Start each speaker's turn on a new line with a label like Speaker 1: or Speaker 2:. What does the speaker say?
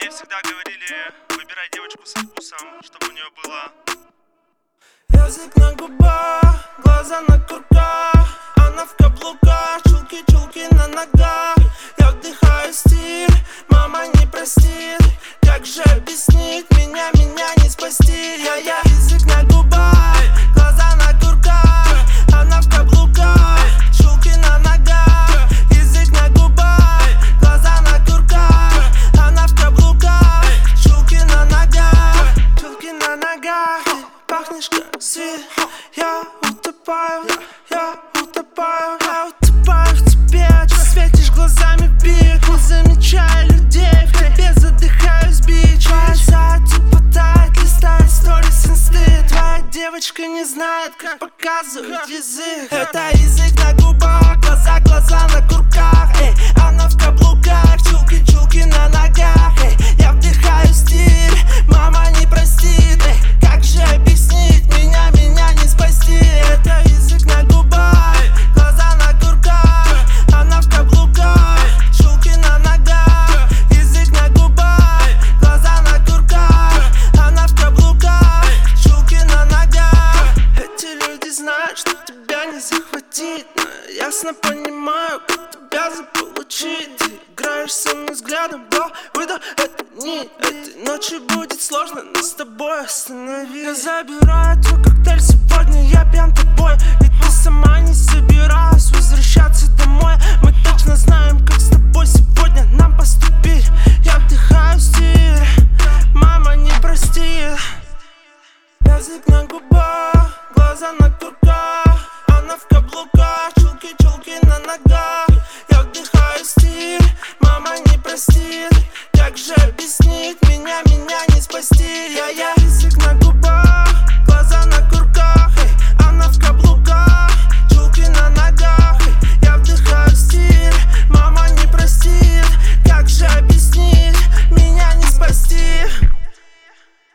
Speaker 1: Мне всегда говорили, выбирай девочку со вкусом, чтобы у нее было
Speaker 2: язык на губах, глаза на курках, она в каблуках, чулки на ногах. Я вдыхаю стиль, мама не простит. Как же объяснить, меня не спасти. Я язык на губах, глаза на курках, она в каблуках, чулки на ногах. Язык на губах, глаза на курках, она в каблуках, чулки на ногах. Чулки на ногах, ты пахнешь как свет. Я утопаю в тебе. Ты светишь глазами в бик, не замечая людей. В тебе задыхаюсь, бич. Твоя задница потает, листает сторис инсты. Твоя девочка не знает, как показывать язык. Это язык на губах, глаза на курках. Эй, она в каблуках, чулки на ногах. Эй, я вдыхаю стиль, мама не простит. Эй, как же объяснить, меня не спасти. Это язык на губах, глаза на курках, она в каблуках, чулки на ногах. Язык на губах, глаза на курках, она в каблуках, чулки на ногах. Эти люди знают, что тебя не захватить, но я ясно понимаю, как тебя заполучить. Ты играешь со мной взглядом до выдох, это не этой ночью будет сложно, но с тобой остановить. Я забираю твой коктейль сегодня, я пьян тобой, ведь ты сама не собиралась возвращаться домой. Мы точно знаем, как с тобой сегодня нам поступить. Я вдыхаю стиль, мама не простит. Язык на губах, глаза на курках, она в каблуках, чулки на ногах. Я вдыхаю стиль, мама не простит. Как же объяснить, меня не спасти. Я